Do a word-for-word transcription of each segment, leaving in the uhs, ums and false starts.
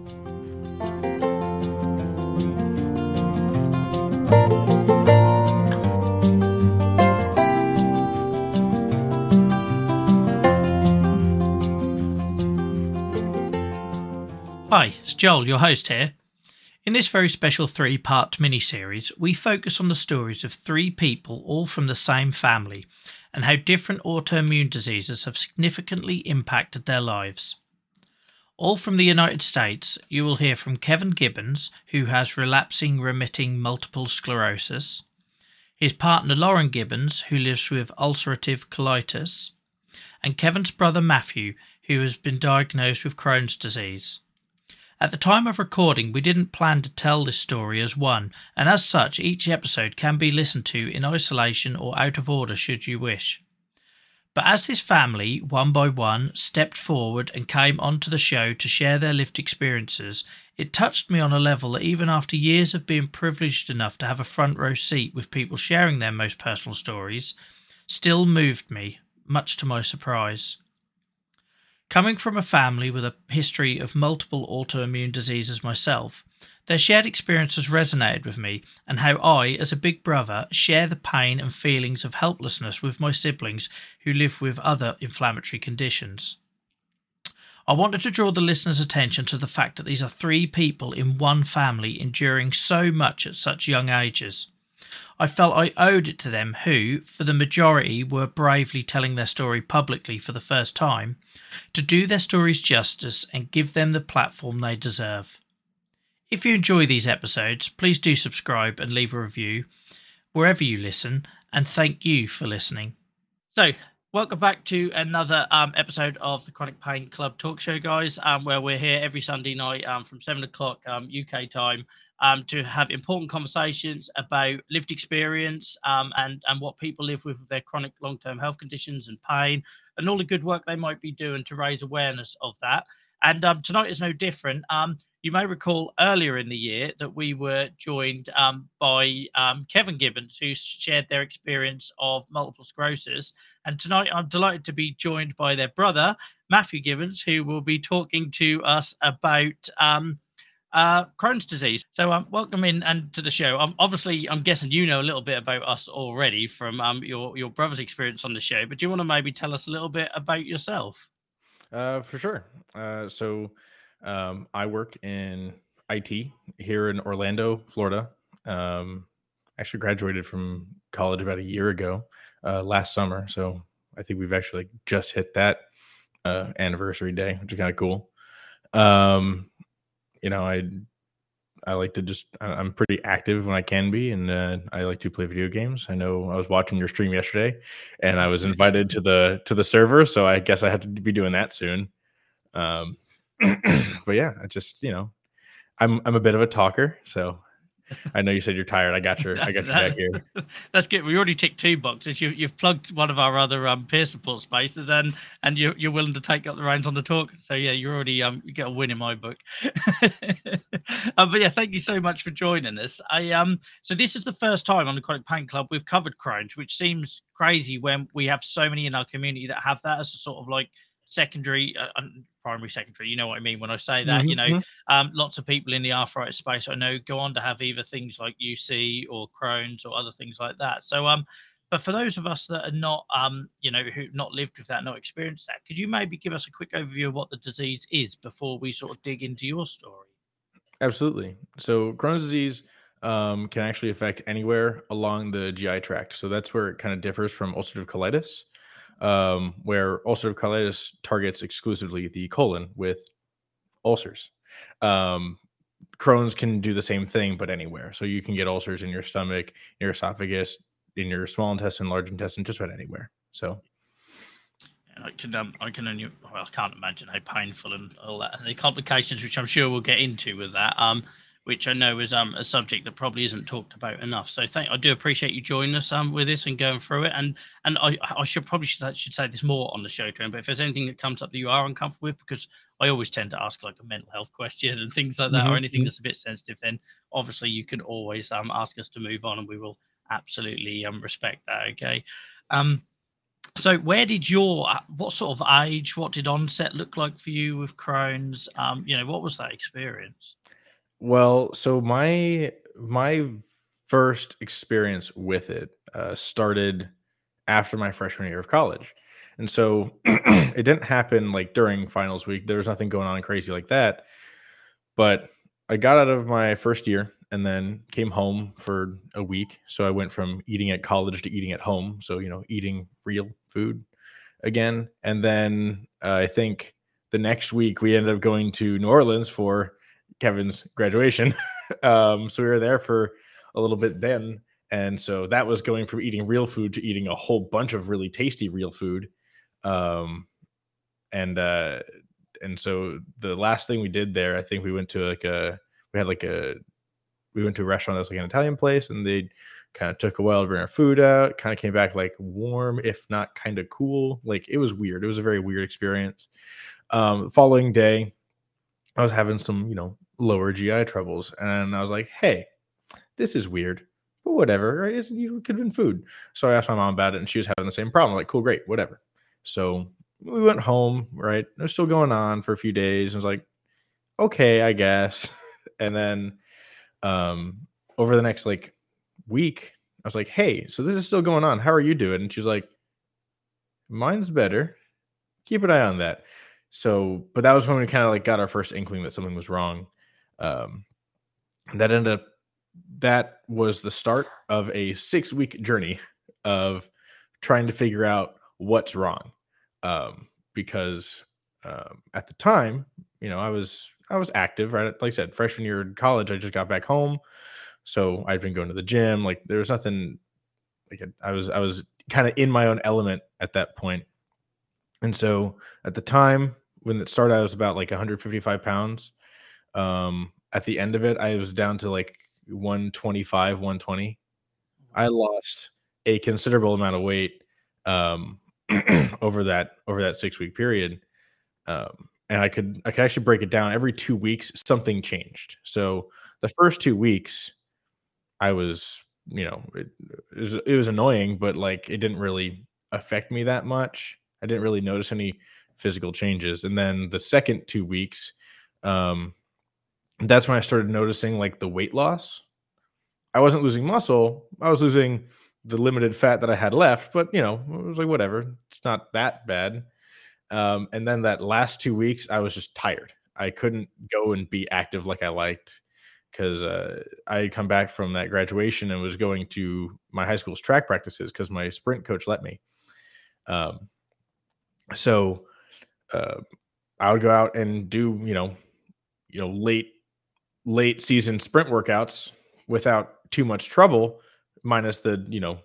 Hi, it's Joel, your host here. In this very special three-part mini-series, we focus on the stories of three people all from the same family and how different autoimmune diseases have significantly impacted their lives. All from the United States, you will hear from Kevin Gibbons, who has relapsing remitting multiple sclerosis, his partner Lauren Gibbons, who lives with ulcerative colitis, and Kevin's brother Matthew, who has been diagnosed with Crohn's disease. At the time of recording, we didn't plan to tell this story as one, and as such, each episode can be listened to in isolation or out of order should you wish. But as this family, one by one, stepped forward and came onto the show to share their lived experiences, it touched me on a level that even after years of being privileged enough to have a front row seat with people sharing their most personal stories, still moved me, much to my surprise. Coming from a family with a history of multiple autoimmune diseases myself, their shared experiences resonated with me and how I, as a big brother, share the pain and feelings of helplessness with my siblings who live with other inflammatory conditions. I wanted to draw the listeners' attention to the fact that these are three people in one family enduring so much at such young ages. I felt I owed it to them who, for the majority, were bravely telling their story publicly for the first time, to do their stories justice and give them the platform they deserve. If you enjoy these episodes, please do subscribe and leave a review wherever you listen, and thank you for listening. So, welcome back to another um, episode of the Chronic Pain Club talk show, guys, um, where we're here every Sunday night um, from seven o'clock um, U K time um, to have important conversations about lived experience um, and, and what people live with, with their chronic long-term health conditions and pain and all the good work they might be doing to raise awareness of that. And um, tonight is no different. Um, you may recall earlier in the year that we were joined um, by um, Kevin Gibbons, who shared their experience of multiple sclerosis. And tonight I'm delighted to be joined by their brother, Matthew Gibbons, who will be talking to us about um, uh, Crohn's disease. So um, welcome in and to the show. Um, obviously, I'm guessing you know a little bit about us already from um, your, your brother's experience on the show, but do you want to maybe tell us a little bit about yourself? Uh, for sure. Uh, so um, I work in I T here in Orlando, Florida. Um, actually graduated from college about a year ago, uh, last summer. So I think we've actually just hit that uh, anniversary day, which is kind of cool. Um, you know, I I like to just I- I'm pretty active when I can be, and uh, I like to play video games. I know I was watching your stream yesterday, and I was invited to the to the server, so I guess I have to be doing that soon. Um, but yeah, I just you know I'm I'm a bit of a talker, so I know you said you're tired. I got your I got your back here. That's good. We already ticked two boxes. You, you've plugged one of our other um, peer support spaces, and and you're you're willing to take up the reins on the talk. So yeah, you're already um you get a win in my book. um, but yeah, thank you so much for joining us. I um so this is the first time on the Chronic Pain Club we've covered Crohn's, which seems crazy when we have so many in our community that have that as a sort of like secondary, uh, primary, secondary. You know what I mean when I say that. You know, Mm-hmm. um, lots of people in the arthritis space I know go on to have either things like U C or Crohn's or other things like that. So, um, but for those of us that are not, um, you know, who not lived with that, not experienced that, could you maybe give us a quick overview of what the disease is before we sort of dig into your story? Absolutely. So Crohn's disease um, can actually affect anywhere along the G I tract. So that's where it kind of differs from ulcerative colitis, um, where ulcerative colitis targets exclusively the colon with ulcers. Um, Crohn's can do the same thing, but anywhere. So you can get ulcers in your stomach, your esophagus, in your small intestine, large intestine, just about anywhere. So I can um, I can only well, I can't imagine how painful and all that and the complications, which I'm sure we'll get into with that. Um, which I know is um a subject that probably isn't talked about enough. So thank I do appreciate you joining us um with this and going through it. And and I I should probably should, should say this more on the show to him. But if there's anything that comes up that you are uncomfortable with, because I always tend to ask like a mental health question and things like that, or anything Mhm. that's a bit sensitive, then obviously you can always um ask us to move on, and we will absolutely um respect that. Okay. Um. So, where did your uh, what sort of age, what did onset look like for you with Crohn's? Um, you know, what was that experience? Well, so my my first experience with it uh, started after my freshman year of college, and so it didn't happen like during finals week. There was nothing going on crazy like that. But I got out of my first year and then came home for a week. So I went from eating at college to eating at home. So you know, eating real food again. And then uh, I think the next week we ended up going to New Orleans for Kevin's graduation. um, so we were there for a little bit then. And so that was going from eating real food to eating a whole bunch of really tasty real food. Um, and uh, and so the last thing we did there, I think we went to like a we had like a we went to a restaurant that was like an Italian place, and they kind of took a while to bring our food out. Kind of came back like warm, if not kind of cool. Like it was weird. It was a very weird experience. Um, the following day, I was having some you know lower G I troubles, and I was like, hey, this is weird. But whatever, right? It's, you could have been food. So I asked my mom about it, and she was having the same problem. Like, cool, great, whatever. So we went home, right? It was still going on for a few days. I was like, okay, I guess. And then um over the next like week, I was like, hey, so this is still going on. How are you doing? And she was like, mine's better. Keep an eye on that. So, but that was when we kind of like got our first inkling that something was wrong. Um, and that ended up that was the start of a six week journey of trying to figure out what's wrong. Um, because um, at the time, you know, I was I was active, right? Like I said, freshman year in college, I just got back home, so I'd been going to the gym. Like there was nothing. Like I was I was kind of in my own element at that point. And so at the time when it started, I was about like one hundred fifty-five pounds. Um, at the end of it, I was down to like one twenty-five, one twenty. I lost a considerable amount of weight um, over that over that six week period, um, and I could I could actually break it down. Every two weeks, something changed. So the first two weeks, I was you know it, it was it was annoying, but like it didn't really affect me that much. I didn't really notice any physical changes, and then the second two weeks, um, that's when I started noticing like the weight loss. I wasn't losing muscle. I was losing the limited fat that I had left, but you know, it was like whatever. It's not that bad. Um, and then that last two weeks, I was just tired. I couldn't go and be active like I liked because uh, I had come back from that graduation and was going to my high school's track practices because my sprint coach let me. Um, so uh, I would go out and do you know, you know, late late season sprint workouts without too much trouble, minus the you know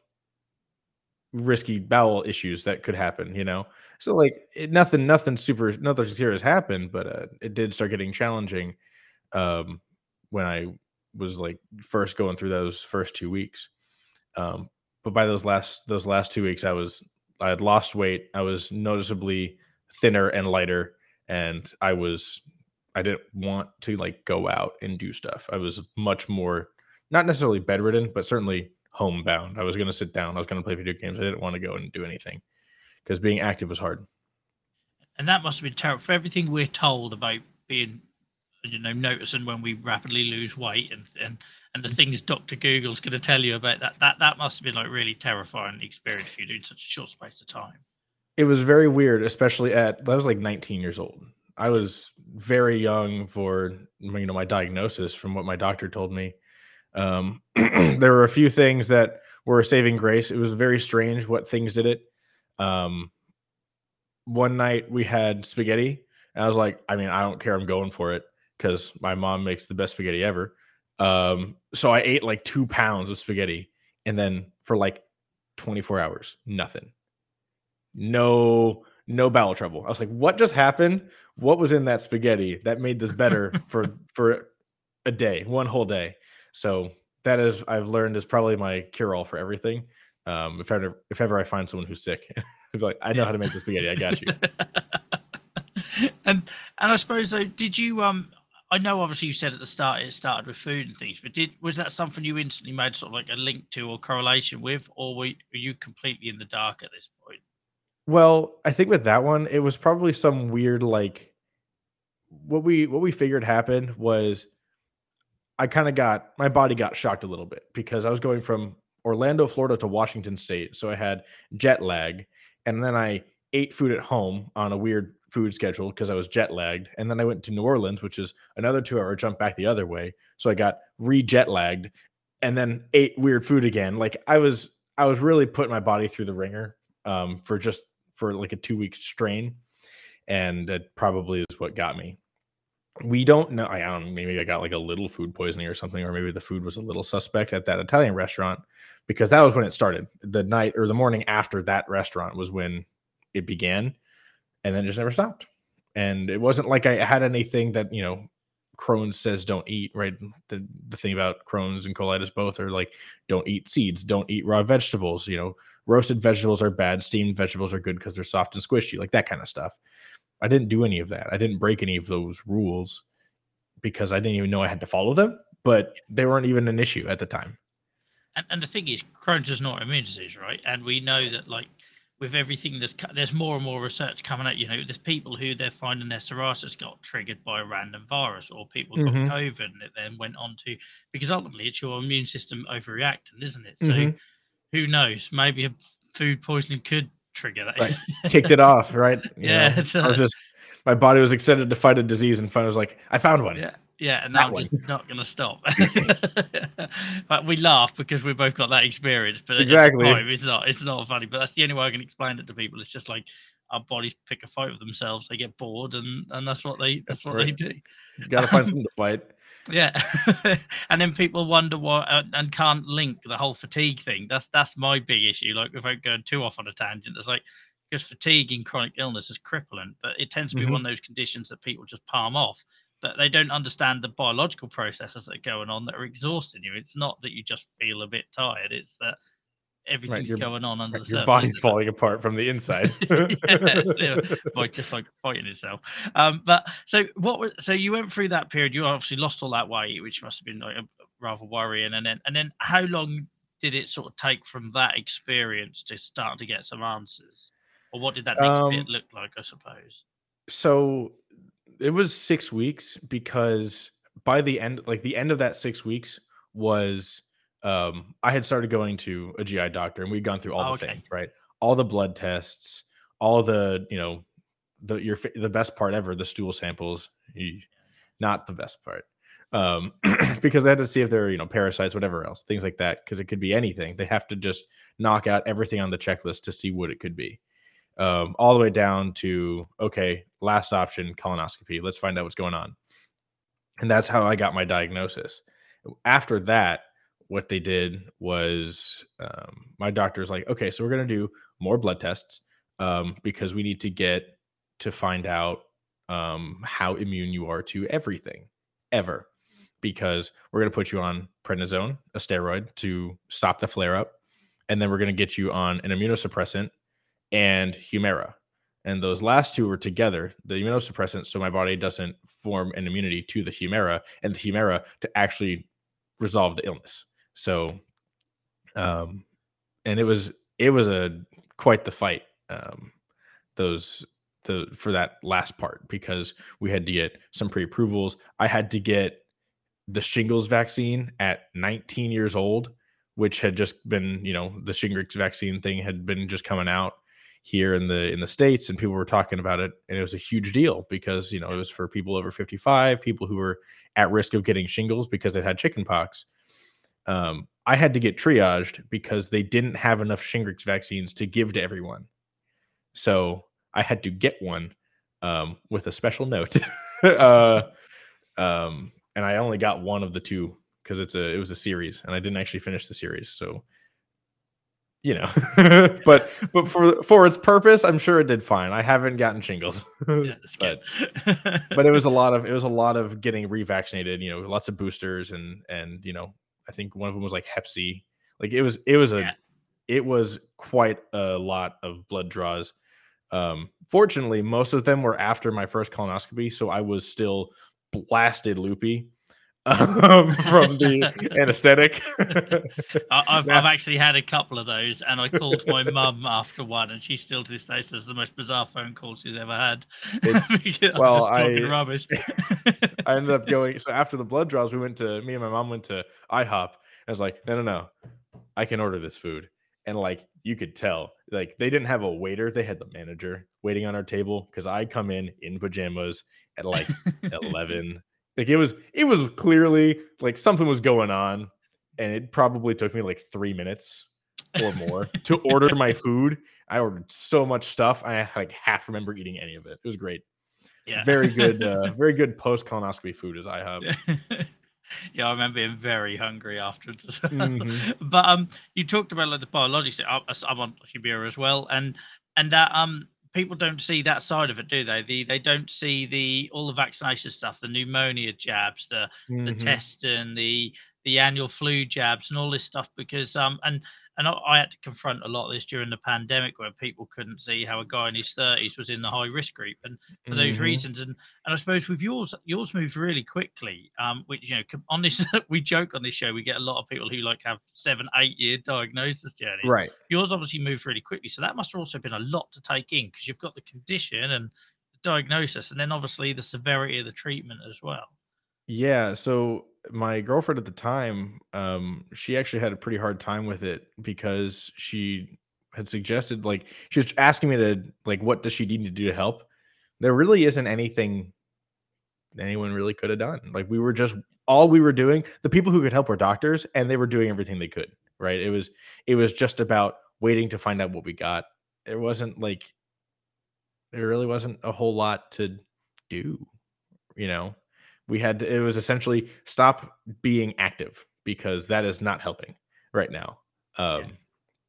risky bowel issues that could happen. You know, so like it, nothing, nothing super, nothing serious happened, but uh, it did start getting challenging um, when I was like first going through those first two weeks. Um, but by those last those last two weeks, I was I had lost weight. I was noticeably thinner and lighter, and I was I didn't want to like go out and do stuff. I was much more not necessarily bedridden, but certainly homebound. I was going to sit down. I was going to play video games. I didn't want to go and do anything because being active was hard. And that must have been terrible for everything we're told about being, you know, noticing when we rapidly lose weight and and and the things Doctor Google's going to tell you about that. That that must have been like really terrifying experience for you doing such a short space of time. It was very weird, especially at I was like nineteen years old. I was very young for you know my diagnosis from what my doctor told me. Um, there were a few things that were a saving grace. It was very strange what things did it. Um, one night we had spaghetti, and I was like, I mean, I don't care. I'm going for it because my mom makes the best spaghetti ever. Um, so I ate like two pounds of spaghetti, and then for like twenty-four hours, nothing. No, no bowel trouble. I was like, what just happened? What was in that spaghetti that made this better for for a day, one whole day? So that is I've learned is probably my cure all for everything. Um, if ever if ever I find someone who's sick, I'd be like, I know how to make the spaghetti. I got you. and and I suppose though, did you um I know obviously you said at the start it started with food and things, but did was that something you instantly made sort of like a link to or correlation with, or were, were you completely in the dark at this point? Well, I think with that one, it was probably some weird like what we what we figured happened was I kind of got my body got shocked a little bit because I was going from Orlando, Florida to Washington State. So I had jet lag. And then I ate food at home on a weird food schedule because I was jet lagged. And then I went to New Orleans, which is another two hour jump back the other way. So I got re jet lagged and then ate weird food again. Like I was, I was really putting my body through the ringer um, for just for like a two week strain. And that probably is what got me. We don't know. I don't know. Maybe I got like a little food poisoning or something, or maybe the food was a little suspect at that Italian restaurant because that was when it started. The night or the morning after that restaurant was when it began, and then it just never stopped. And it wasn't like I had anything that, you know, Crohn's says don't eat, right? The the thing about Crohn's and colitis both are like don't eat seeds, don't eat raw vegetables, you know, roasted vegetables are bad, steamed vegetables are good because they're soft and squishy, like that kind of stuff. I didn't do any of that. I didn't break any of those rules because I didn't even know I had to follow them, but they weren't even an issue at the time. And, and the thing is, Crohn's is not an immune disease, right? And we know that, like, with everything that's there's more and more research coming out. You know, there's people who they're finding their psoriasis got triggered by a random virus, or people got Mhm. COVID and it then went on to because ultimately it's your immune system overreacting, isn't it? So Mhm. who knows? Maybe a food poisoning could trigger Right. that. Kicked it off, right? You Yeah, know, it's I was uh, just my body was excited to fight a disease and I was like, I found one. yeah, yeah, and now That I'm one. just not going to stop. But we laugh because we both got that experience, but at the Exactly. time, it's not. It's not funny. But that's the only way I can explain it to people. It's just like our bodies pick a fight with themselves. They get bored, and and that's what they that's what Right. they do. Got to find something to fight. Yeah, and then people wonder why and, and can't link the whole fatigue thing. That's that's my big issue. Like without going too off on a tangent, it's like because fatigue in chronic illness is crippling, but it tends to be one Mhm. of those conditions that people just palm off. But they don't understand the biological processes that are going on that are exhausting you. It's not that you just feel a bit tired; it's that Right. everything's Your going on under right, the your surface, body's isn't it? falling apart from the inside. Yes, yeah, by just like fighting itself. Um, but so what? Was, so you went through that period. You obviously lost all that weight, which must have been like a, rather worrying. And then, and then, how long did it sort of take from that experience to start to get some answers, or what did that next bit Um, look like? I suppose. so it was six weeks because by the end, like the end of that six weeks was, um, I had started going to a G I doctor and we'd gone through all Oh, the okay. things, right? All the blood tests, all the, you know, the your fa- the best part ever, the stool samples. Eesh, not the best part. Um, because they had to see if there are, you know, parasites, whatever else, things like that, because it could be anything. They have to just knock out everything on the checklist to see what it could be, um, all the way down to okay, last option, colonoscopy. Let's find out what's going on, and that's how I got my diagnosis. After that, what they did was um, my doctor's like, okay, so we're gonna do more blood tests um, because we need to get to find out um, how immune you are to everything ever. Because we're gonna put you on prednisone, a steroid, to stop the flare up, and then we're gonna get you on an immunosuppressant and Humira. And those last two are together, the immunosuppressant, so my body doesn't form an immunity to the Humira, and the Humira to actually resolve the illness. So, um, and it was it was a quite the fight. Um, those the for that last part because we had to get some pre-approvals. I had to get the shingles vaccine at nineteen years old, which had just been, you know, the Shingrix vaccine thing had been just coming out here in the in the states, and people were talking about it, and it was a huge deal because you know it was for people over fifty-five, people who were at risk of getting shingles because they had chickenpox. Um, I had to get triaged because they didn't have enough Shingrix vaccines to give to everyone, so I had to get one um, with a special note. uh, um, and I only got one of the two because it's a it was a series, and I didn't actually finish the series. So you know, but but for for its purpose, I'm sure it did fine. I haven't gotten shingles, Yeah, that's good. but but it was a lot of it was a lot of getting revaccinated. You know, lots of boosters and and you know, I think one of them was like Hep C. Like it was it was a Yeah. it was quite a lot of blood draws. Um, fortunately, most of them were after my first colonoscopy, so I was still blasted loopy. um, from the anesthetic. I- I've Now, I've actually had a couple of those, and I called my mum after one, and she still to this day says the most bizarre phone call she's ever had. it's Because I was well, just talking I rubbish. I ended up going. So after the blood draws, we went to me and my mom went to IHOP. I was like, no, no, no, I can order this food. And like you could tell, like they didn't have a waiter, they had the manager waiting on our table because I come in in pajamas at like eleven. Like it was it was clearly like something was going on, and it probably took me like three minutes or more to order my food. I ordered so much stuff. I like half remember eating any of it. It was great. Yeah. Very good, uh, very good post colonoscopy food as IHOP. Yeah, I remember being very hungry afterwards as well. Hmm. But um, you talked about like the biologics. I- I- I'm on Shibira as well, and and that um, people don't see that side of it, do they? The they don't see the all the vaccination stuff, the pneumonia jabs, the the Hmm. test and the the annual flu jabs and all this stuff because um and and I, I had to confront a lot of this during the pandemic where people couldn't see how a guy in his thirties was in the high risk group and for those Hmm. reasons and and I suppose with yours, yours moves really quickly. Um, which you know, com- on this, we joke on this show, we get a lot of people who like have seven, eight year diagnosis journeys. Right. Yours obviously moves really quickly, so that must have also been a lot to take in because you've got the condition and the diagnosis, and then obviously the severity of the treatment as well. Yeah. So my girlfriend at the time, um, she actually had a pretty hard time with it because she had suggested, like, she was asking me to, like, what does she need to do to help? There really isn't anything anyone really could have done. Like, we were just, all we were doing, the people who could help were doctors, and they were doing everything they could. Right. It was, it was just about waiting to find out what we got. It wasn't like, there really wasn't a whole lot to do. You know, we had to, it was essentially stop being active because that is not helping right now. Yeah. Um,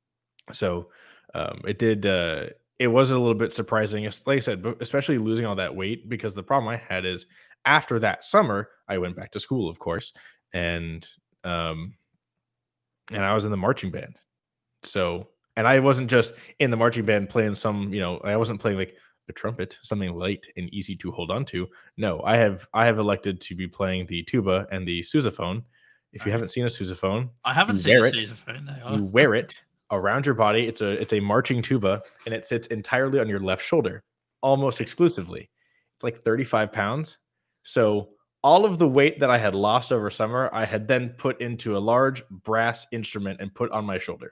so um, it did. Uh, it was a little bit surprising, es- like I said, but especially losing all that weight because the problem I had is after that summer I went back to school, of course, and um, and I was in the marching band. So, and I wasn't just in the marching band playing some, you know, I wasn't playing like the trumpet, something light and easy to hold on to. No, I have I have elected to be playing the tuba and the sousaphone. If you Okay. haven't seen a sousaphone, I haven't you seen a wear it. sousaphone. You No. wear it around your body. It's a it's a marching tuba and it sits entirely on your left shoulder, almost Okay. exclusively. It's like thirty-five pounds. So all of the weight that I had lost over summer, I had then put into a large brass instrument and put on my shoulder.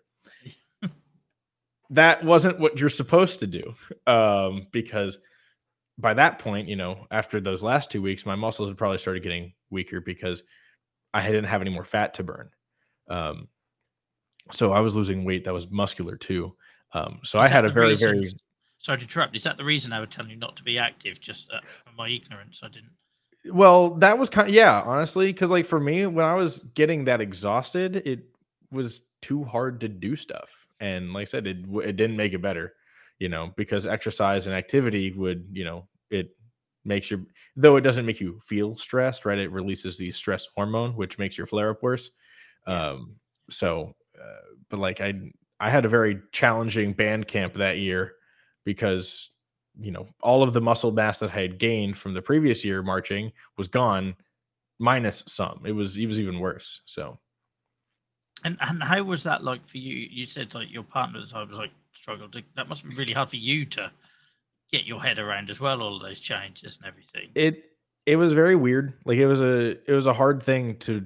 That wasn't what you're supposed to do. Um, because by that point, you know, after those last two weeks, my muscles had probably started getting weaker because I didn't have any more fat to burn. Um, so I was losing weight that was muscular too. Um, so I Is had that a the very, reason? very Sorry to interrupt. Is that the reason they were telling you not to be active? Just uh, from my ignorance, I didn't. well, that was kind of, yeah, honestly, because like for me, when I was getting that exhausted, it was too hard to do stuff. And like I said, it, w- it didn't make it better, you know, because exercise and activity would, you know, it makes your, though it doesn't make you feel stressed, right? It releases the stress hormone, which makes your flare up worse. Yeah. Um, so, uh, but like I, I had a very challenging band camp that year because, you know, all of the muscle mass that I had gained from the previous year marching was gone minus some. It was, it was even worse. So, And and how was that like for you? You said like your partner at the time was like struggled to. That must be really hard for you to get your head around as well. All of those changes and everything. it it was very weird. Like it was a it was a hard thing to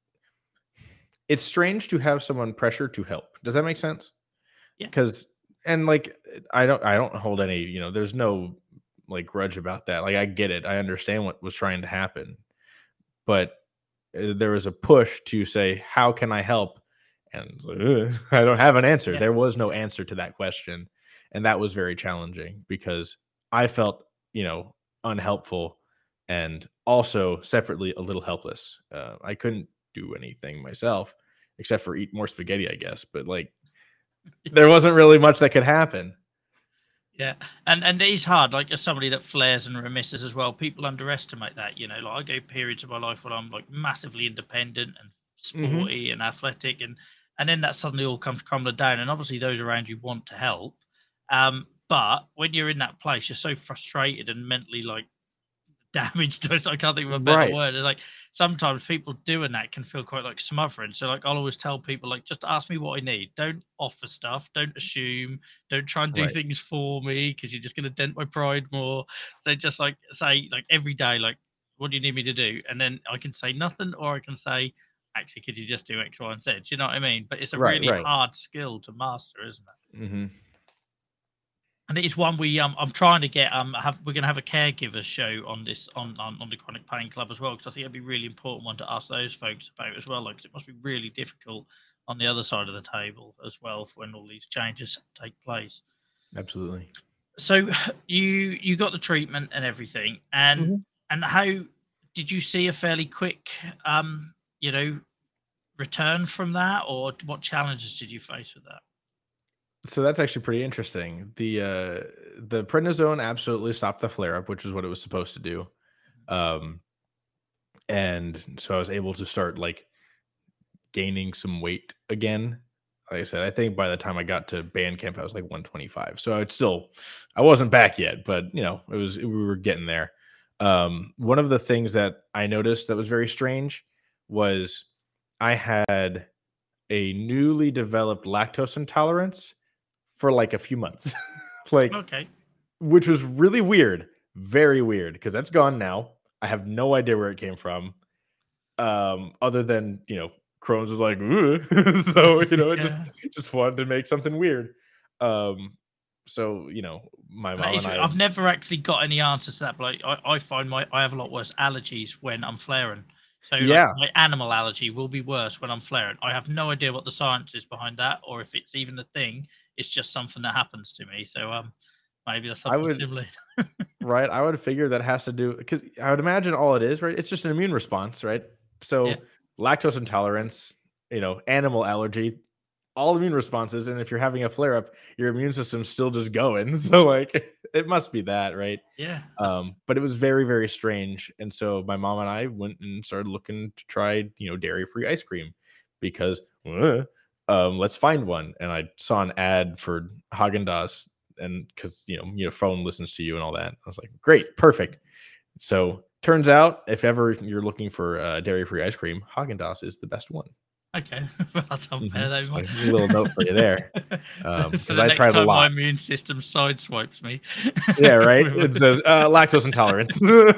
it's strange to have someone pressure to help. Does that make sense? Yeah. Cuz and like I don't I don't hold any, you know, there's no like grudge about that. Like I get it. I understand what was trying to happen. But uh, there was a push to say how can I help? And it's like, "Ugh, I don't have an answer. Yeah. There was no answer to that question. And that was very challenging because I felt, you know, unhelpful and also separately a little helpless. Uh, I couldn't do anything myself except for eat more spaghetti, I guess. But like, there wasn't really much that could happen. Yeah, and and it is hard. Like as somebody that flares and remisses as well, people underestimate that. You know, like I go periods of my life where I'm like massively independent and Hmm. sporty and athletic, and and then that suddenly all comes crumbling down. And obviously, those around you want to help, um, but when you're in that place, you're so frustrated and mentally like damaged. I can't think of a better Right. word. It's like sometimes people doing that can feel quite like smothering. So like I'll always tell people like just ask me what I need. Don't offer stuff. Don't assume. Don't try and do Right. things for me because you're just gonna dent my pride more. So just like say like every day, like what do you need me to do? And then I can say nothing, or I can say, actually, could you just do X, Y, and Z? Do you know what I mean? But it's a Right. really Right. hard skill to master, isn't it? Hmm. And it is one we um I'm trying to get um have we're gonna have a caregivers show on this on on, on the Chronic Pain Club as well, because I think it'd be really important one to ask those folks about as well, like 'cause it must be really difficult on the other side of the table as well for when all these changes take place. Absolutely. So you you got the treatment and everything, and Mhm. and how did you see a fairly quick um you know return from that, or what challenges did you face with that? So that's actually pretty interesting. The uh the prednisone absolutely stopped the flare up, which is what it was supposed to do. Um and so I was able to start like gaining some weight again. Like I said, I think by the time I got to band camp, I was like one twenty-five. So it's still, I wasn't back yet, but you know, it was, we were getting there. Um, one of the things that I noticed that was very strange was I had a newly developed lactose intolerance for like a few months, like, Okay. which was really weird, very weird, because that's gone now. I have no idea where it came from, um, other than, you know, Crohn's was like, "Ooh." So, you know, it just Yeah. just wanted to make something weird. Um, so, you know, my And that mom is, and I I've never actually got any answers to that, but like, I, I find my I have a lot worse allergies when I'm flaring. So like yeah, my animal allergy will be worse when I'm flaring. I have no idea what the science is behind that, or if it's even a thing. It's just something that happens to me. So um, maybe that's I something would similar. right, I would figure that has to do because I would imagine all it is, right? It's just an immune response, right? Yeah, So lactose intolerance, you know, animal allergy, all immune responses, and if you're having a flare up, your immune system's still just going. So like it must be that, right? yeah. That's Um, but it was very, very strange. And so my mom and I went and started looking to try, you know, dairy-free ice cream because uh, um, let's find one. And I saw an ad for Haagen-Dazs, and because you know, your phone listens to you and all that. I was like, great, perfect. So turns out, if ever you're looking for uh, dairy-free ice cream, Haagen-Dazs is the best one. okay. Well, I'll Mhm. bear that in So mind. a little note for you there, for, for because the I next tried a time my lot. immune system sideswipes me. Yeah, right. It with says uh, lactose intolerance.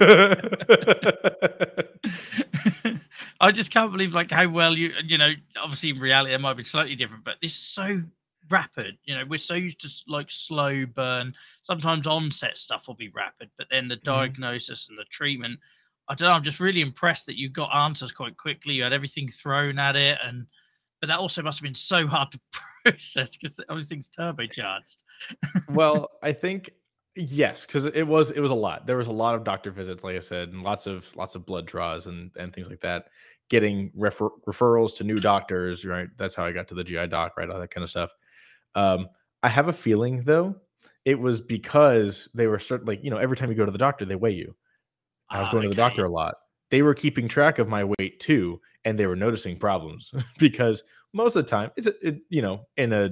I just can't believe like how well you you know obviously in reality it might be slightly different, but it's so rapid. You know, we're so used to s- like slow burn. Sometimes onset stuff will be rapid, but then the Mhm. diagnosis and the treatment. I don't know. I'm just really impressed that you got answers quite quickly. You had everything thrown at it, and but that also must have been so hard to process because everything's turbocharged. Well, I think yes, because it was it was a lot. There was a lot of doctor visits, like I said, and lots of lots of blood draws and and things like that. Getting refer- referrals to new doctors, right? That's how I got to the G I doc, right? All that kind of stuff. Um, I have a feeling though, it was because they were start like you know every time you go to the doctor, they weigh you. I was Ah, going to the okay. doctor a lot. They were keeping track of my weight too, and they were noticing problems because most of the time it's a, it, you know in a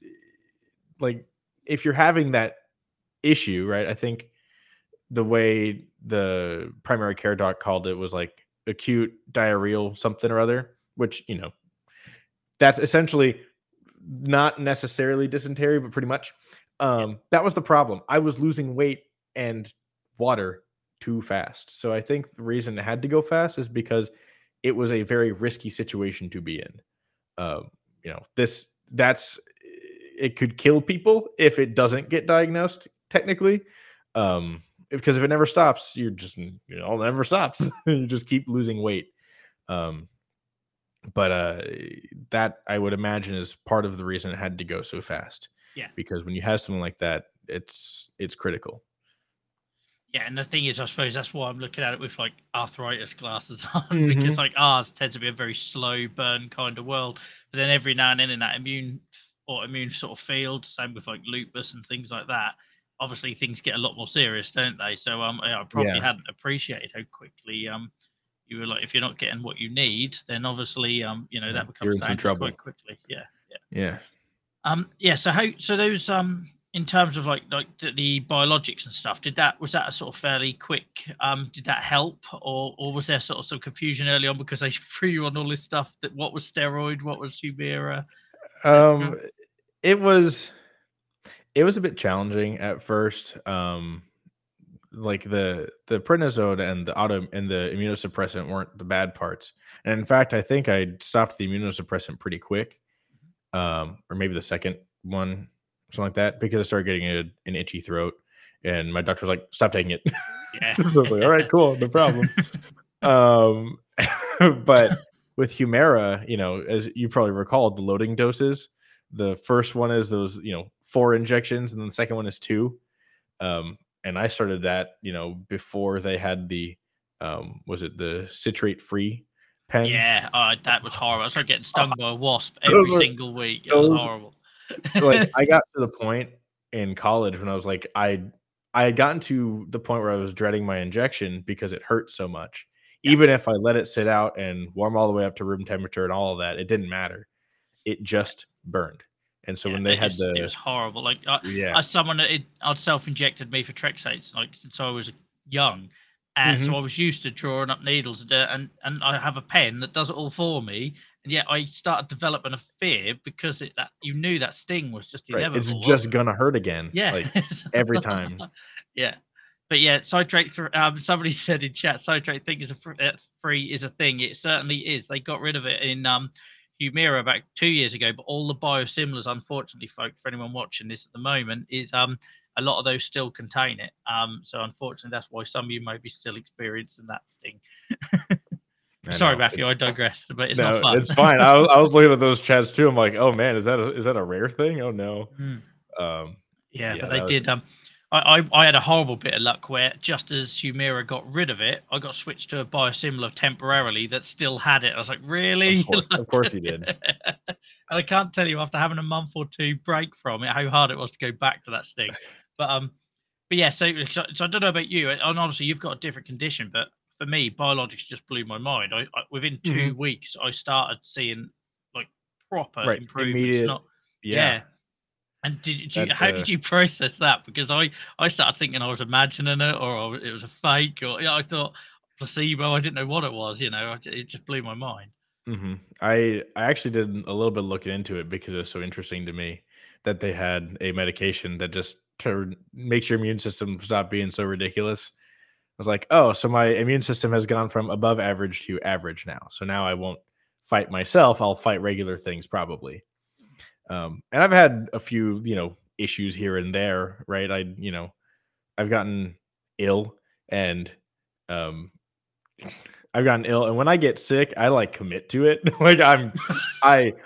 like if you're having that issue, right? I think the way the primary care doc called it was like acute diarrheal something or other, which, you know, that's essentially not necessarily dysentery, but pretty much. Yeah. Um, that was the problem. I was losing weight and water too fast. So I think the reason it had to go fast is because it was a very risky situation to be in. Um, you know, this that's it could kill people if it doesn't get diagnosed technically. Um, because if it never stops, you're just you know, it never stops. You just keep losing weight. Um, but uh that I would imagine is part of the reason it had to go so fast. Yeah. Because when you have something like that, it's it's critical. Yeah, and the thing is, I suppose that's why I'm looking at it with like arthritis glasses on, because Hmm. like ours tends to be a very slow burn kind of world. But then every now and then in that immune or immune sort of field, same with like lupus and things like that. Obviously, things get a lot more serious, don't they? So um, yeah, I probably Yeah. hadn't appreciated how quickly um you were like, if you're not getting what you need, then obviously um you know Yeah. that You're becomes in some dangerous trouble. quite quickly. Yeah, yeah. Yeah. Um, yeah. So how? So those um in terms of like like the, the biologics and stuff, did that was that a sort of fairly quick? Um, did that help, or or was there sort of some confusion early on because they threw you on all this stuff that what was steroid, what was Humira, et cetera? Um, it was it was a bit challenging at first. Um, like the the prednisone and the auto and the immunosuppressant weren't the bad parts. And in fact, I think I stopped the immunosuppressant pretty quick. Um, or maybe the second one, something like that, because I started getting a, an itchy throat, and my doctor was like, "Stop taking it." Yeah. So I was like, "All right, cool, no problem." Um, but with Humira, you know, as you probably recall, the loading doses. The first one is those, you know, four injections, and then the second one is two. Um, and I started that, you know, before they had the, um, was it the citrate free pens? Yeah, uh, that was horrible. I was like getting stung by a wasp Those every were single week. It was those horrible. like I got to the point in college when I was like, I I had gotten to the point where I was dreading my injection because it hurt so much. Yeah, Even if I let it sit out and warm all the way up to room temperature and all of that, it didn't matter. It just burned. And so yeah, when they it had was it the was horrible. Like I, yeah. as someone that it, I'd self-injected methotrexate like since I was young, and so Mhm. I was used to drawing up needles and uh, and and I have a pen that does it all for me, and yet I started developing a fear because it that you knew that sting was just Right. It's inevitable. Well, just gonna hurt again, yeah, like, every time. yeah. But yeah, citrate. Th- um, somebody said in chat, citrate thing is a fr- uh, free is a thing. It certainly is. They got rid of it in um Humira about two years ago, but all the biosimilars, unfortunately, folks, for anyone watching this at the moment, is um a lot of those still contain it. Um, so unfortunately, that's why some of you may be still experiencing that sting. I Sorry, know. Matthew, It's I digress, but it's not no, fun. it's fine. I was I was looking at those chats too. I'm like, "Oh, man, is that a is that a rare thing? Oh, no." Mm. Um, Yeah, but yeah, they that was did. Um, I, I I had a horrible bit of luck where just as Humira got rid of it, I got switched to a biosimilar temporarily that still had it. I was like, of really? course, of course you did. And I can't tell you after having a month or two break from it how hard it was to go back to that sting. But um, but yeah. So so, so I don't know about you, and obviously you've got a different condition, but for me, biologics just blew my mind. I, I within two Mhm. weeks I started seeing like proper Right, improvements. immediate Not yeah, yeah, and did did you that, how uh did you process that? Because I I started thinking I was imagining it or I it was a fake or yeah, I thought placebo. I didn't know what it was, you know. I j It just blew my mind. mhm. I I actually did a little bit looking into it because it was so interesting to me that they had a medication that just turn makes your immune system stop being so ridiculous. I was like, "Oh, so my immune system has gone from above average to average now. So now I won't fight myself, I'll fight regular things probably." Um, and I've had a few, you know, issues here and there, right? I, you know, I've gotten ill and um I've gotten ill, and when I get sick, I like commit to it. Like I'm I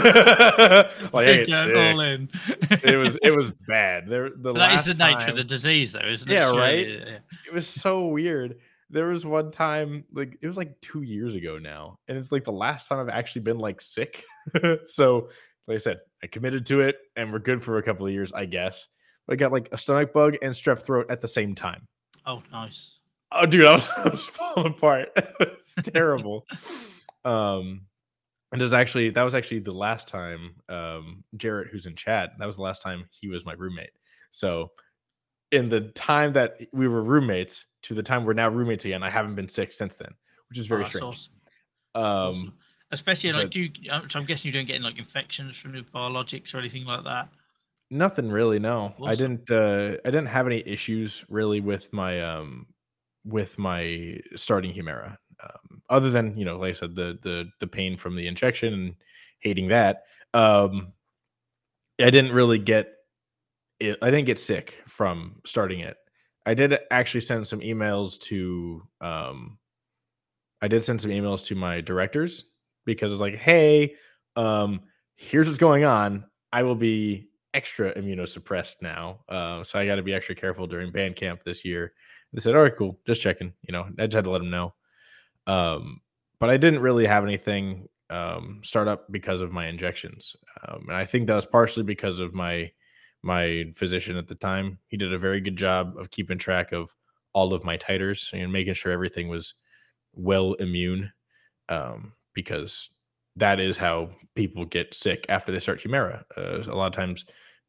like I You get go sick. all in. It was it was bad. There the That is the last nature of the time disease though, isn't it? yeah, right? Surely, yeah. It was so weird. There was one time, like it was like two years ago now, and it's like the last time I've actually been like sick. So, like I said, I committed to it, and we're good for a couple of years, I guess. I got like a stomach bug and strep throat at the same time. Oh, nice. Oh, dude, I was, I was falling apart. It was terrible. Um, and there's actually that was actually the last time um Jarrett, who's in chat, that was the last time he was my roommate. So in the time that we were roommates to the time we're now roommates again, I haven't been sick since then, which is Oh, very that's strange. awesome. That's Um, awesome. Especially like but do you uh, so I'm guessing you don't get any, like infections from the biologics or anything like that? nothing really, no. I Awesome. didn't uh I didn't have any issues really with my um with my starting Humira. Um, other than, you know, like I said, the the the pain from the injection and hating that. Um, I didn't really get it I didn't get sick from starting it. I did actually send some emails to um I did send some emails to my directors because it's like, "Hey, um, here's what's going on. I will be extra immunosuppressed now, uh, so I got to be extra careful during band camp this year." They said, "All right, cool, just checking." You know, I just had to let them know. Um, but I didn't really have anything um, start up because of my injections, um, and I think that was partially because of my my physician at the time. He did a very good job of keeping track of all of my titers and making sure everything was well immune, um, because that is how people get sick after they start Humira. Uh, a lot of times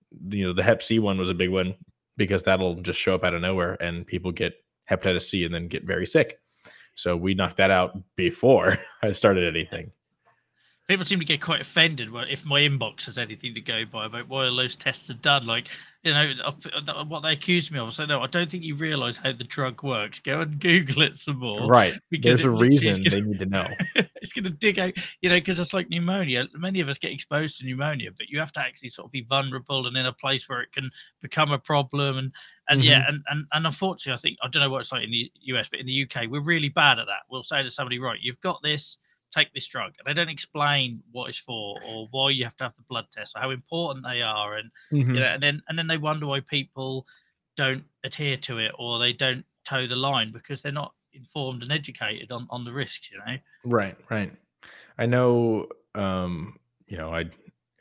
you know, the Hep C one was a big one because that'll just show up out of nowhere and people get hepatitis C and then get very sick. So we knocked that out before I started anything. People seem to get quite offended if my inbox has anything to go by about why all those tests are done. Like, you know, what they accuse me of. So, no, I don't think you realize how the drug works. Go and Google it some more. Right. Because there's a reason gonna, they need to know. It's going to dig out, you know, because it's like pneumonia. Many of us get exposed to pneumonia, but you have to actually sort of be vulnerable and in a place where it can become a problem. And, and mm-hmm. yeah, and, and, and unfortunately, I think, I don't know what it's like in the U S, but in the U K, we're really bad at that. We'll say to somebody, right, you've got this, take this drug, and they don't explain what it's for or why you have to have the blood test or how important they are, and mm-hmm. you know, and then and then they wonder why people don't adhere to it or they don't toe the line because they're not informed and educated on, on the risks, you know. Right, right. I know, um, you know, I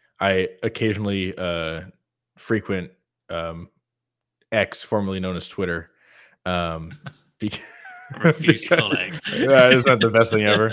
I occasionally uh, frequent um, X, formerly known as Twitter, um, because. Refuse to call it. That is not the best thing ever.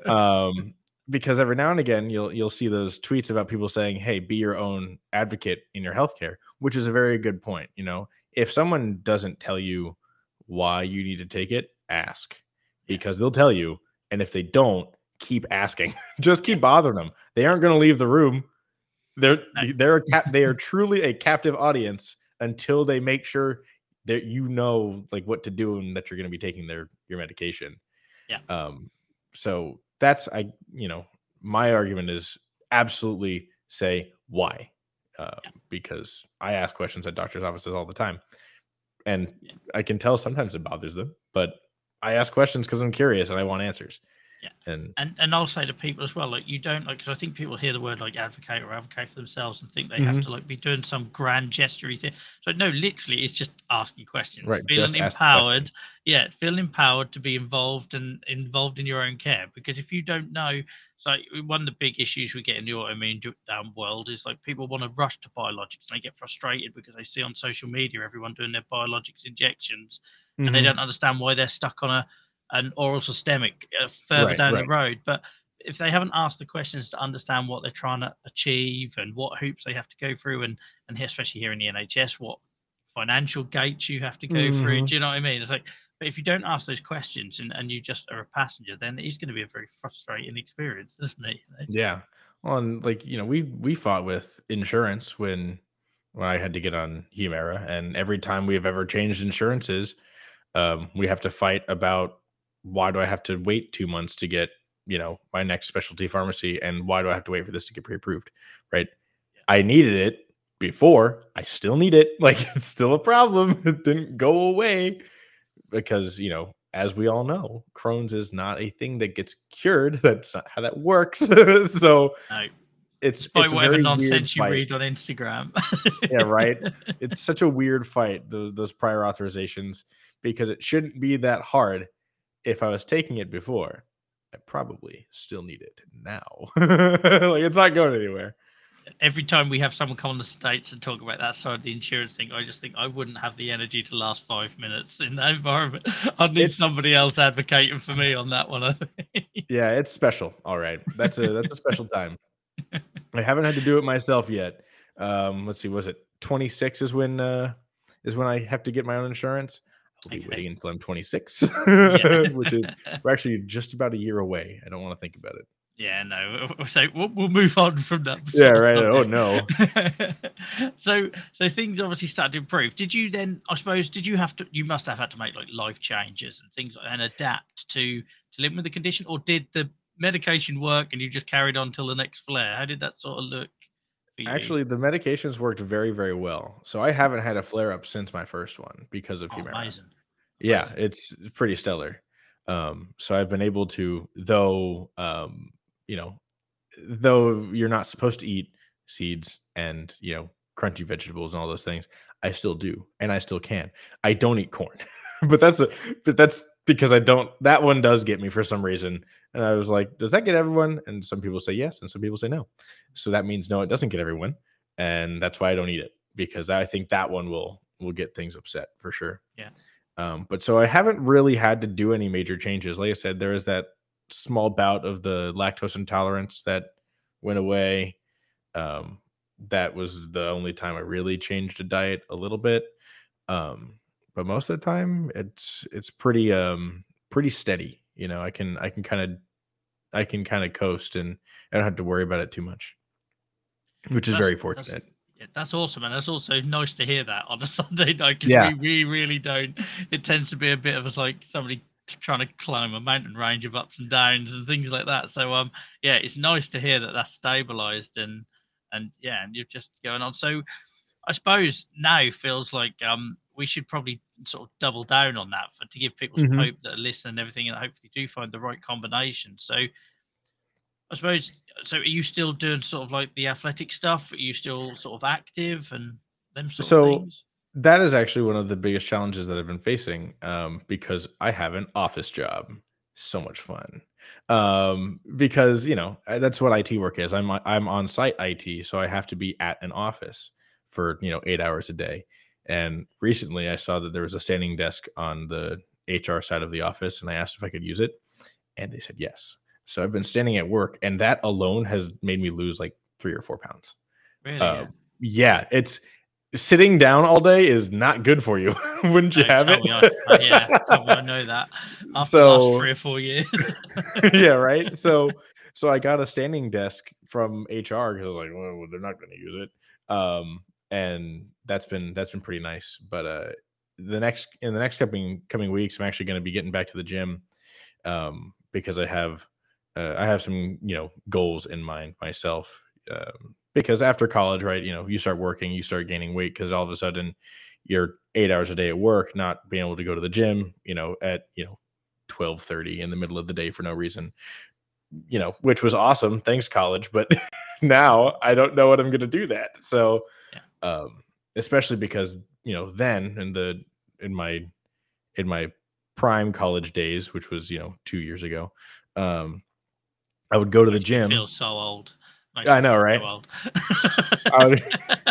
Um, because every now and again you'll you'll see those tweets about people saying, "Hey, be your own advocate in your healthcare," which is a very good point. You know, if someone doesn't tell you why you need to take it, ask, because they'll tell you, and if they don't, keep asking. Just keep bothering them. They aren't going to leave the room. They're they're a cap- they are truly a captive audience until they make sure that you know like what to do and that you're going to be taking their your medication. Yeah. Um. So that's I you know my argument is absolutely say why, uh, yeah. because I ask questions at doctors' offices all the time, and yeah. I can tell sometimes it bothers them, but I ask questions because I'm curious and I want answers. Yeah, and and and I'll say to people as well, like you don't like because I think people hear the word like advocate or advocate for themselves and think they mm-hmm. have to like be doing some grand gestury thing. So no, literally, it's just asking questions, right? Feeling empowered, yeah, feeling empowered to be involved and involved in your own care. Because if you don't know, so one of the big issues we get in the autoimmune um, world is like people want to rush to biologics and they get frustrated because they see on social media everyone doing their biologics injections mm-hmm. and they don't understand why they're stuck on a an oral systemic uh, further right, down right. the road. But if they haven't asked the questions to understand what they're trying to achieve and what hoops they have to go through, and and especially here in the N H S, what financial gates you have to go mm-hmm. through, do you know what I mean? It's like, but if you don't ask those questions and, and you just are a passenger, then it's going to be a very frustrating experience, isn't it? You know? Yeah. Well, and like, you know, we we fought with insurance when when I had to get on Humira, and every time we've ever changed insurances, um, we have to fight about why do I have to wait two months to get, you know, my next specialty pharmacy? And why do I have to wait for this to get pre-approved? Right. Yeah. I needed it before. I still need it. Like, it's still a problem. It didn't go away because, you know, as we all know, Crohn's is not a thing that gets cured. That's not how that works. So no. it's, Despite it's whatever nonsense you read on Instagram. Yeah, right. It's such a weird fight, those, those prior authorizations, because it shouldn't be that hard. If I was taking it before, I probably still need it now. Like, it's not going anywhere. Every time we have someone come on the States and talk about that side of the insurance thing, I just think I wouldn't have the energy to last five minutes in that environment. I'd need it's, somebody else advocating for me on that one. I think. Yeah, it's special. All right. That's a that's a special time. I haven't had to do it myself yet. Um, let's see, was it twenty-six is when uh, is when I have to get my own insurance? I'll be okay. waiting until I'm twenty-six, yeah. Which is we're actually just about a year away. I don't want to think about it. Yeah, no. So we'll, we'll move on from that. Yeah, right. Oh no. so, so things obviously started to improve. Did you then? I suppose did you have to? You must have had to make like life changes and things and adapt to to live with the condition, or did the medication work and you just carried on till the next flare? How did that sort of look? Actually, the medications worked very, very well. So I haven't had a flare up since my first one because of oh, Humira. Amazing. Yeah, it's pretty stellar. Um, so I've been able to, though, um, you know, though you're not supposed to eat seeds and, you know, crunchy vegetables and all those things, I still do, and I still can. I don't eat corn, but that's a, but that's because I don't. That one does get me for some reason. And I was like, does that get everyone? And some people say yes, and some people say no. So that means no, it doesn't get everyone, and that's why I don't eat it, because I think that one will will get things upset for sure. Yeah. Um, but so I haven't really had to do any major changes. Like I said, there is that small bout of the lactose intolerance that went away. Um, that was the only time I really changed a diet a little bit. Um, but most of the time it's it's pretty um pretty steady. You know, I can I can kind of I can kind of coast and I don't have to worry about it too much, which is very That's that's fortunate. yeah, that's awesome, and that's also nice to hear that on a Sunday night because Yeah. we we really don't. It tends to be a bit of us like somebody t- trying to climb a mountain range of ups and downs and things like that. So um, yeah, it's nice to hear that that's stabilized and and yeah, and you're just going on. So I suppose now feels like um we should probably sort of double down on that for to give people some hmm hope that are listening and everything, and hopefully do find the right combination. So I suppose so. Are you still doing sort of like the athletic stuff? Are you still sort of active and them sort of So things? that is actually one of the biggest challenges that I've been facing, um, because I have an office job. So much fun. Um, because you know uh, that's what I T work is. I'm on- I'm on site I T, so I have to be at an office for you know eight hours a day. And recently, I saw that there was a standing desk on the H R side of the office, and I asked if I could use it, and they said yes. So I've been standing at work, and that alone has made me lose like three or four pounds. Really? Uh, Yeah. yeah, it's sitting down all day is not good for you. Wouldn't you No, have tell it? me I, I yeah, tell me I know that after the last So three or four years. yeah, right. So so I got a standing desk from H R because I was like, well, well, they're not going to use it. Um, and that's been that's been pretty nice. But uh, the next in the next coming coming weeks, I'm actually going to be getting back to the gym, um, because I have uh, I have some you know goals in mind myself. Um, because after college, right, you know, you start working, you start gaining weight because all of a sudden you're eight hours a day at work, not being able to go to the gym, you know, at you know twelve thirty in the middle of the day for no reason, you know, which was awesome. Thanks, college. But now I don't know what I'm going to do that. So, Yeah. um, especially because, you know, then in the, in my, in my prime college days, which was, you know, two years ago, um, I would go to the Makes me feel gym. so old. Makes I me know, feel right? so old. I would,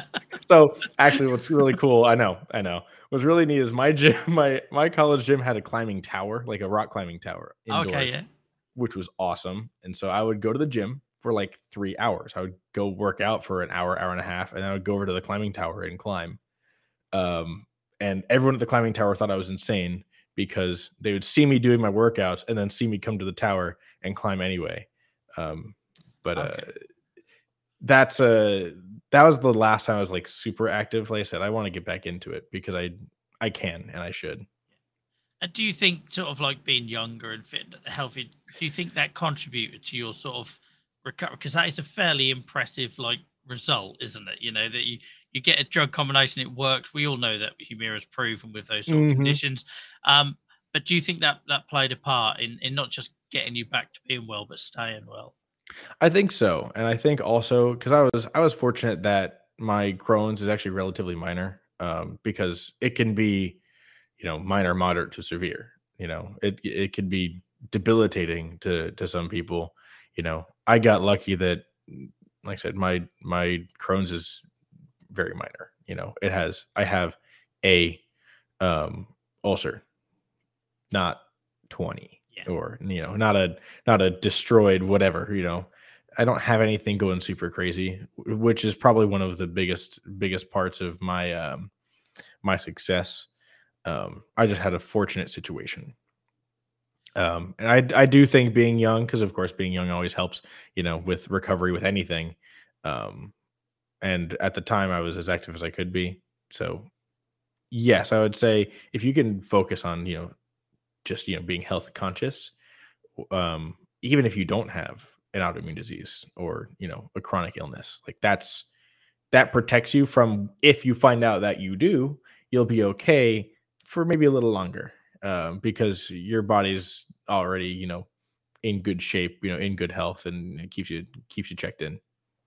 so actually what's really cool, I know, I know. What's really neat is my gym, my, my college gym had a climbing tower, like a rock climbing tower Okay, indoors, yeah. which was awesome. And so I would go to the gym for like three hours. I would go work out for an hour, hour and a half, and then I would go over to the climbing tower and climb. Um, and everyone at the climbing tower thought I was insane because they would see me doing my workouts and then see me come to the tower and climb anyway. Um, but uh, Okay. that's a that was the last time I was like super active. Like I said, I want to get back into it because I I can and I should. And do you think sort of like being younger and fit, healthy, do you think that contributed to your sort of recovery? Because that is a fairly impressive like result, isn't it? You know, that you you get a drug combination, it works. We all know that Humira's proven with those sort of hmm conditions. Um, but do you think that that played a part in in not just getting you back to being well, but staying well? I think so, and I think also because I was I was fortunate that my Crohn's is actually relatively minor, um, because it can be, you know, minor, moderate to severe. You know, it it could be debilitating to to some people. You know, I got lucky that, mm, like I said, my my Crohn's is very minor. You know, it has I have a um ulcer, not twenty, Yeah. or you know not a not a destroyed whatever, you know. I don't have anything going super crazy, w- which is probably one of the biggest biggest parts of my um my success. um I just had a fortunate situation. Um and i i do think being young, because of course being young always helps, you know, with recovery with anything. um and at the time I was as active as I could be. So yes, I would say if you can focus on, you know, just you know being health conscious, um, even if you don't have an autoimmune disease or you know a chronic illness, like that's that protects you from, if you find out that you do, you'll be okay for maybe a little longer, um, because your body's already you know in good shape, you know, in good health, and it keeps you keeps you checked in.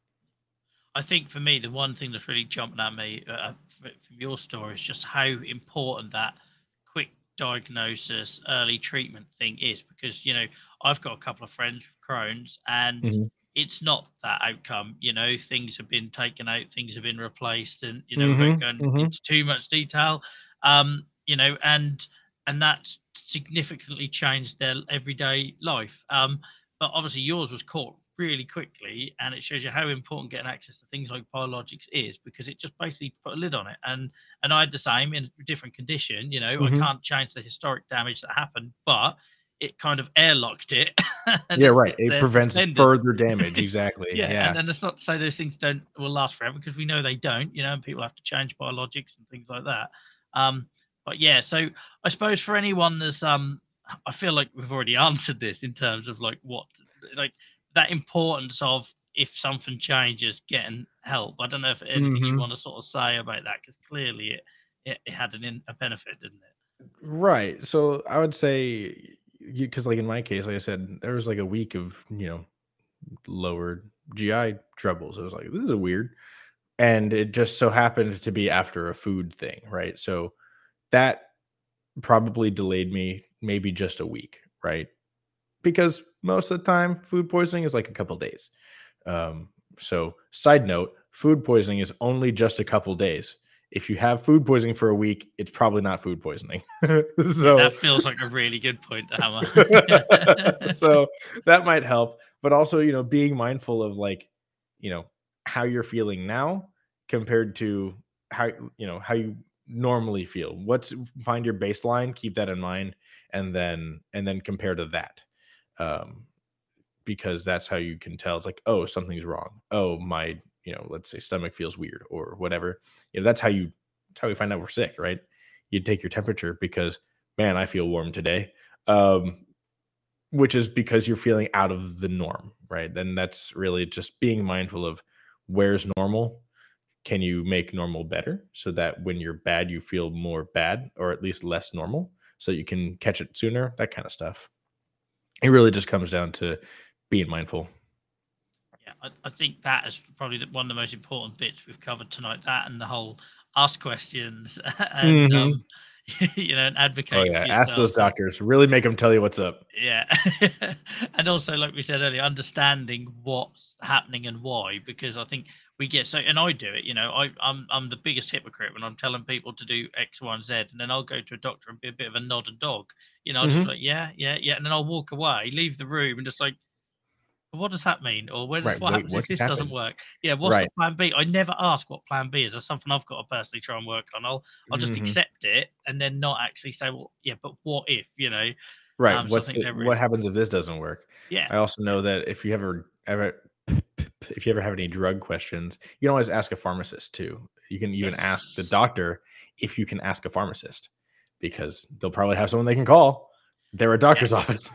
I think for me, the one thing that's really jumping at me uh, f- from your story is just how important that quick diagnosis, early treatment thing is. Because, you know, I've got a couple of friends with Crohn's and hmm it's not that outcome. You know, things have been taken out, things have been replaced, and, you know, without hmm going hmm into too much detail, um, you know, and, and that significantly changed their everyday life. Um, but obviously yours was caught really quickly, and it shows you how important getting access to things like biologics is, because it just basically put a lid on it. And and I had the same in a different condition. You know, I Hmm. can't change the historic damage that happened, but it kind of airlocked it, and Yeah, it's right. It they're prevents suspended. further damage. Exactly. Yeah, Yeah. and, and it's not to say those things don't will last forever, because we know they don't, you know, and people have to change biologics and things like that. Um, but yeah, so I suppose for anyone that's um I feel like we've already answered this in terms of like what like that importance of, if something changes, getting help. I don't know if anything you Hmm. want to sort of say about that, because clearly it, it it had an in, a benefit, didn't it? Right. So I would say, you because like in my case, like I said, there was like a week of you know lowered G I troubles. I was like, this is weird, and it just so happened to be after a food thing, right? So that probably delayed me maybe just a week, right? Because most of the time, food poisoning is like a couple days. Um, so, side note, food poisoning is only just a couple days. If you have food poisoning for a week, it's probably not food poisoning. Yeah, that So, feels like a really good point to hammer. so that might help. But also, you know, being mindful of like, you know, how you're feeling now compared to how you know how you normally feel. What's find your baseline, keep that in mind, and then and then compare to that. Um, because that's how you can tell. It's like, oh, something's wrong. Oh, my, you know, let's say stomach feels weird or whatever. You know, that's how you that's how we find out we're sick, right? You take your temperature because, man, I feel warm today. Um, which is because you're feeling out of the norm, right? Then that's really just being mindful of where's normal. Can you make normal better so that when you're bad, you feel more bad or at least less normal so you can catch it sooner? That kind of stuff. It really just comes down to being mindful. Yeah, I, I think that is probably the, one of the most important bits we've covered tonight. That and the whole ask questions and Mhm. um, you know, and Oh, advocating yeah, for ask those yourself. And doctors, really make them tell you what's up. yeah, and also like we said earlier, understanding what's happening and why, because I think we get so, and I do it. You know, I I'm I'm the biggest hypocrite when I'm telling people to do X, Y, and Z, and then I'll go to a doctor and be a bit of a nod and dog. You know, I'll just be Mhm. like, yeah, yeah, yeah, and then I'll walk away, leave the room, and just like, what does that mean? Or where does Right, what wait, happens what if just this doesn't happened? work? Yeah, what's the Right. plan B? I never ask what plan B is. That's something I've got to personally try and work on. I'll I'll just Mhm. accept it and then not actually say, well, yeah, but what if, you know? Right, Um, so I what's think the they're what really happens if this doesn't work? yeah, I also yeah. know that if you ever ever if you ever have any drug questions, you can always ask a pharmacist too. You can even ask the Yes. doctor if you can ask a pharmacist because they'll probably have someone they can call. They're a doctor's office.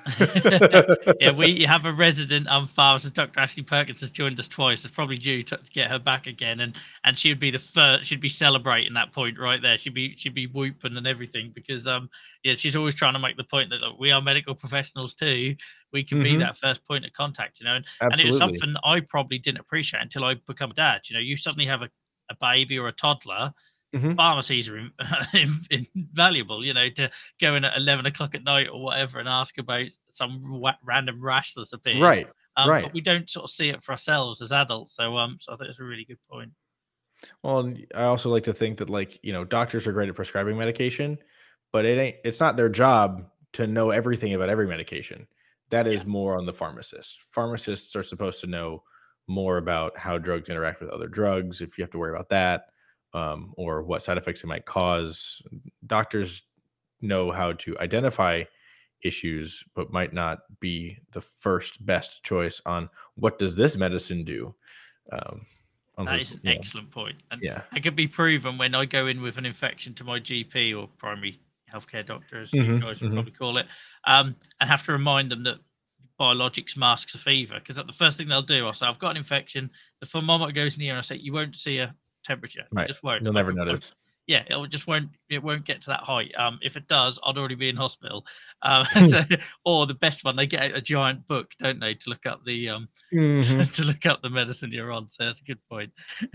Yeah, we have a resident um pharmacist, Doctor Ashley Perkins, has joined us twice. It's probably due to, to get her back again, and and she would be the first. She'd be celebrating that point right there. She'd be she'd be whooping and everything, because um yeah, she's always trying to make the point that, like, we are medical professionals too. We can be Mhm. that first point of contact, you know. And and it was Absolutely. something I probably didn't appreciate until I become a dad. You know, you suddenly have a, a baby or a toddler. Mhm. Pharmacies are in, invaluable, you know, to go in at eleven o'clock at night or whatever and ask about some wa- random rash that's appeared. Right, Um, right. but we don't sort of see it for ourselves as adults. So, um, so I think it's a really good point. Well, and I also like to think that like, you know, doctors are great at prescribing medication, but it ain't it's not their job to know everything about every medication. That Yeah, is more on the pharmacist. Pharmacists are supposed to know more about how drugs interact with other drugs, if you have to worry about that, um, or what side effects it might cause. Doctors know how to identify issues, but might not be the first best choice on what does this medicine do. Um, on that this, is an you know, excellent point, and yeah. it can be proven when I go in with an infection to my G P or primary healthcare doctor, as you Mhm, guys would mhm. probably call it, um, and have to remind them that biologics masks a fever, because the first thing they'll do, I'll say, I've got an infection. The thermometer goes in here, and I say, you won't see a temperature. You Right. just won't. You'll I never can, I, notice. yeah, it just won't. It won't get to that height. Um, if it does, I'd already be in hospital. Um, so, or the best one, they get out a giant book, don't they, to look up the um, Mhm. to look up the medicine you're on. So that's a good point.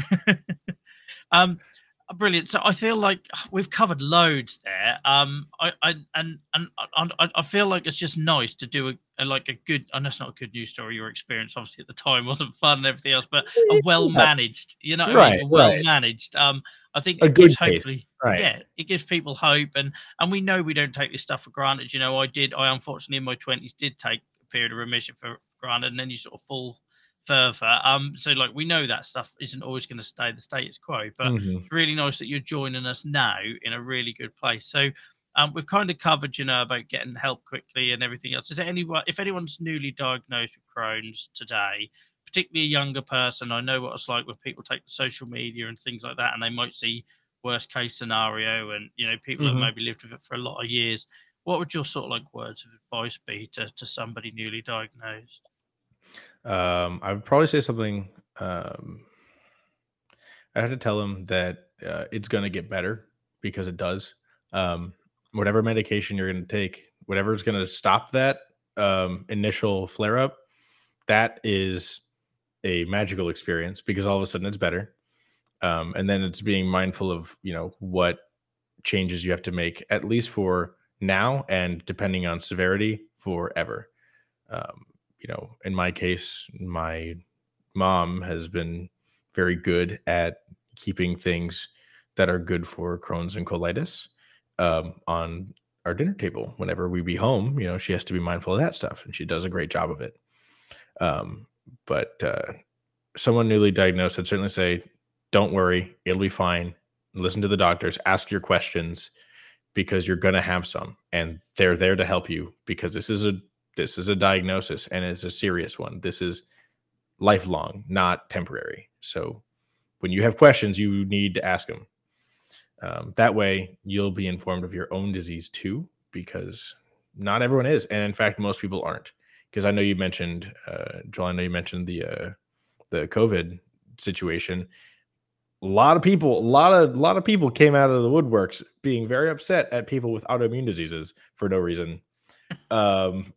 Um, brilliant. So I feel like we've covered loads there. Um, I, I and and I, I I feel like it's just nice to do a, a like a good. And that's not a good news story. Your experience, obviously, at the time wasn't fun and everything else, but a well Yeah. managed. You know what I mean? Right, A well right. managed. Um, I think A it good gives case. hopefully. Right. Yeah, it gives people hope, and and we know we don't take this stuff for granted. You know, I did. I unfortunately in my twenties did take a period of remission for granted, and then you sort of fall further. Um, so like we know that stuff isn't always going to stay the status quo, but hmm it's really nice that you're joining us now in a really good place. So um, we've kind of covered, you know, about getting help quickly and everything else. Is there anyone, if anyone's newly diagnosed with Crohn's today, particularly a younger person, I know what it's like when people take to social media and things like that, and they might see worst case scenario, and you know, people that hmm maybe lived with it for a lot of years. What would your sort of like words of advice be to, to somebody newly diagnosed? Um, I would probably say something. Um, I have to tell them that uh, it's going to get better because it does. Um, Whatever medication you're going to take, whatever is going to stop that um, initial flare up, that is a magical experience because all of a sudden it's better. Um, and then it's being mindful of you know what changes you have to make, at least for now, and depending on severity, forever. Um, you know, in my case, my mom has been very good at keeping things that are good for Crohn's and colitis um, on our dinner table. Whenever we be home, you know, she has to be mindful of that stuff, and she does a great job of it. Um, but uh, someone newly diagnosed, I'd certainly say, don't worry, it'll be fine. Listen to the doctors, ask your questions because you're going to have some, and they're there to help you because this is a this is a diagnosis and it's a serious one. This is lifelong, not temporary. So when you have questions, you need to ask them. Um, that way, you'll be informed of your own disease too, because not everyone is, and in fact, most people aren't. Because I know you mentioned, uh, Joel. I know you mentioned the uh, the COVID situation. A lot of people, a lot of a lot of people came out of the woodworks being very upset at people with autoimmune diseases for no reason. Um,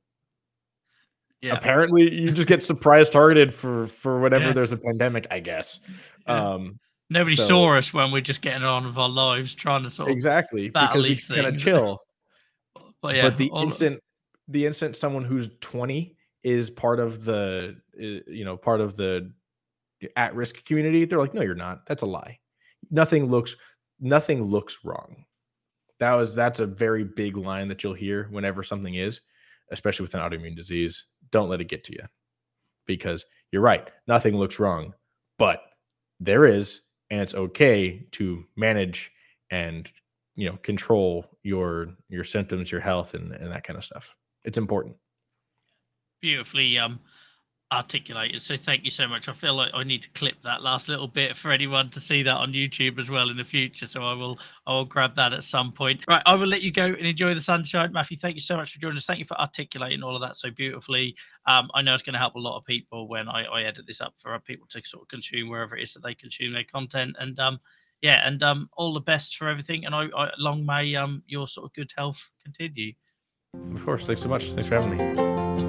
Yeah, Apparently, you just get surprise targeted for for whenever yeah, there's a pandemic, I guess. yeah. Um, Nobody so saw us when we're just getting on with our lives, trying to sort of exactly, battle because we these can kind of things. chill. But But yeah, the all instant the instant someone who's twenty is part of the uh, you know part of the at risk community, they're like, no, you're not. That's a lie. Nothing looks nothing looks wrong. That was that's a very big line that you'll hear whenever something is, especially with an autoimmune disease. Don't let it get to you. Because you're right, nothing looks wrong, but there is, and it's okay to manage and you know control your your symptoms, your health, and, and that kind of stuff. It's important. beautifully um articulated. So thank you so much. I feel like I need to clip that last little bit for anyone to see that on YouTube as well in the future. So I will I will grab that at some point. Right, I will let you go and enjoy the sunshine. Matthew, thank you so much for joining us. Thank you for articulating all of that so beautifully. Um, I know it's going to help a lot of people when I, I edit this up for people to sort of consume wherever it is that they consume their content. And um, yeah, and um, all the best for everything. And I, I long may um your sort of good health continue. Of course. Thanks so much. Thanks for having me.